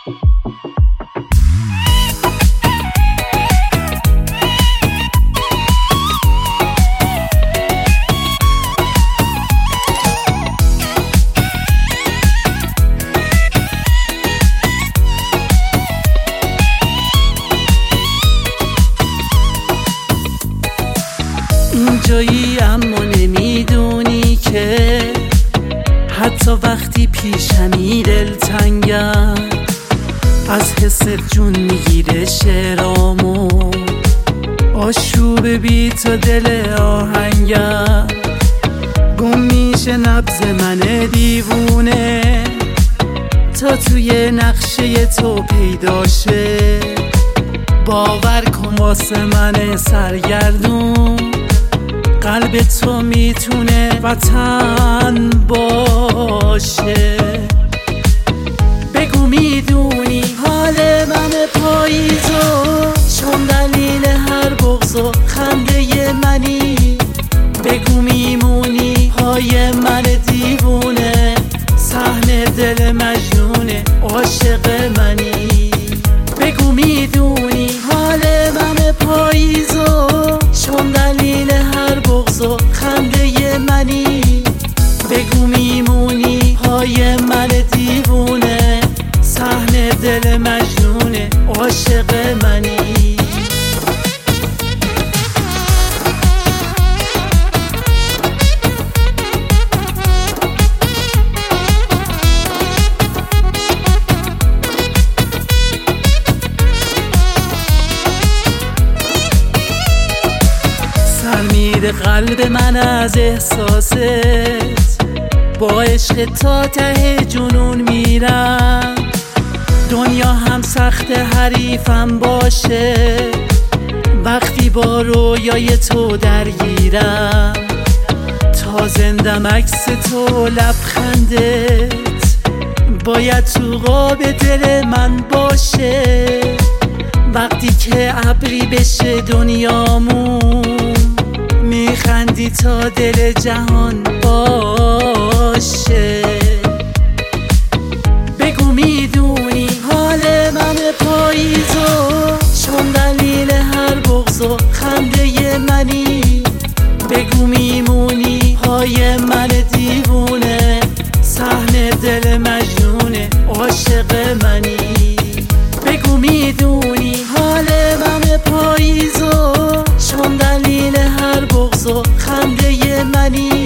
اینجایی اما نمیدونی که حتی وقتی پیشمی دلتنگم از حست جون میگیره شعرامو آشوب بی تو دل آهنگم گم میشه نبض من دیوونه تا توی نقشه تو پیداشه باور کن واسه من سرگردون قلب تو میتونه وطن باشه بگو میدونی حال من پاییزو چون دلیل هر بغض و خنده منی بگو میمونی پای من دیوونه صحنه دل مجنونه عاشق منی بگو میدونی حال من پاییزو چون دلیل هر بغض و خنده منی بگو میمونی پای من دیوونه صحنه دل مجنونه عاشق منی میره قلب من از احساست با عشق تا ته جنون میرم دنیا هم سخت حریفم باشه وقتی با رویای تو درگیرم تا زندم عکس تو لبخندت باید تو قاب دل من باشه وقتی که ابری بشه دنیامون میخندی تا دل جهان باشه بگو میدونی حال من پاییزو چون دلیل هر بغض و خنده منی بگو میمونی پای من دیوونه صحنه دل مجنونه عاشق منی بگو میدونی حال من پاییزو چون دلیل هر بغض و خنده منی